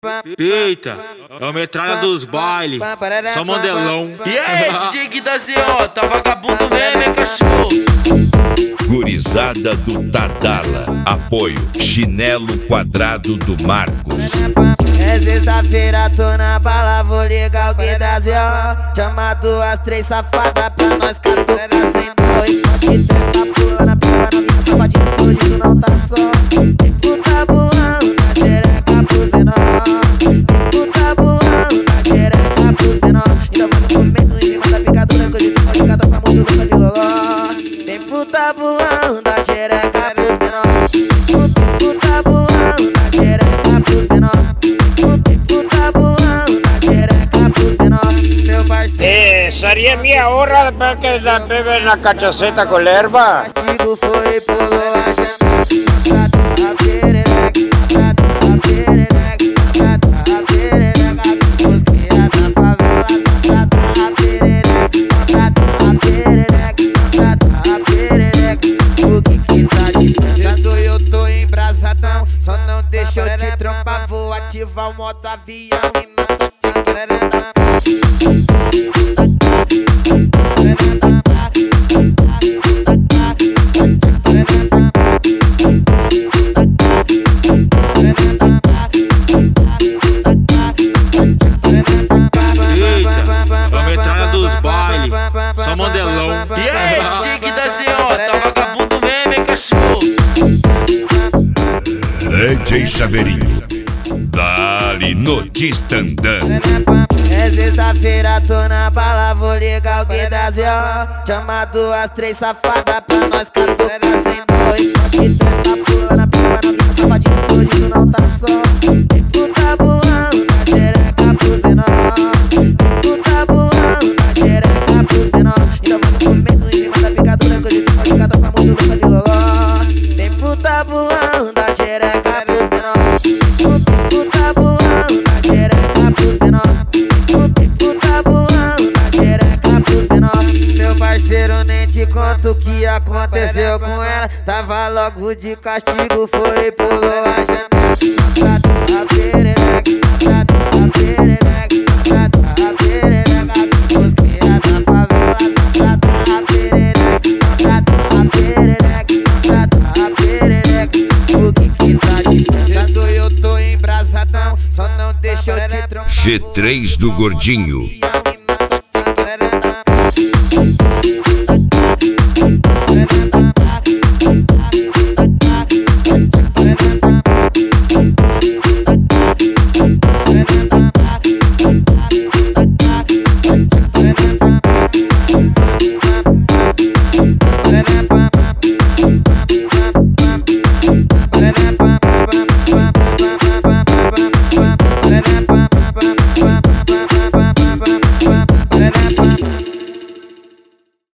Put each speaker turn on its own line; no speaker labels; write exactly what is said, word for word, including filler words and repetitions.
Eita, é o metralha dos bailes, só mandelão.
E aí, D J Gui da Z O, tá vagabundo mesmo, hein, cachorro?
Gurizada do Tadala, apoio Chinelo Quadrado do Marcos.
É sexta-feira, tô na bala, vou ligar o Gui da Z O. Chama duas, três safadas pra nós catucar sem dor. E pode trepa pulando, pega na minha safadinha que hoje tu não tá só. Puta voando na xereca pros menor. Puta voando na xereca pros menor. Então vai no movimento em cima da picadura que hoje tu pode catar pra muito louca de loló. Tem puta voando na xereca pros menor. Puta voando na xereca pros menor. Puta voando na xereca pros menor. Meu parceiro,
Eh, seria minha honra para que la bebe na cachaceta com erva.
castigo foi pulou a janela. A perereca, a perereca, a perereca. Os cria da favela, a perereca, a perereca, a perereca. O que que tá de sexto eu tô embrasadão. Só não deixa eu te trompar, vou ativar o modo avião e não tô te querendo.
Só mandelão.
E aí, D J Gui da Z O, tá vagabundo mesmo, hein, cachorro?
D J Chaveirinho, dali no Tistandã.
É sexta-feira, tô na bala, vou ligar o Gui da Z O. Chama duas, três safadas pra nós catucar sem dor. E pode trepa pulando, pega na minha safadinha que hoje tu não tá só. Puta voando na xereca pros menor. Puta voando na xereca pros menor. Então vai no movimento em cima da picadura que hoje tu pode catar pra muito louca de loló. Tem puta voando na xereca pros menor. Puta voando na xereca pros menor. Puta voando na xereca pros menor. Meu parceiro, nem te conto o que aconteceu com ela. Tava logo de castigo, foi e pulou a janela. A perereca, a perereca, a perereca. Os cria da favela, a perereca, a perereca, a perereca. O que que tá de sexto eu tô embrasadão. Só não deixa eu te trombar.
G três do Gordinho.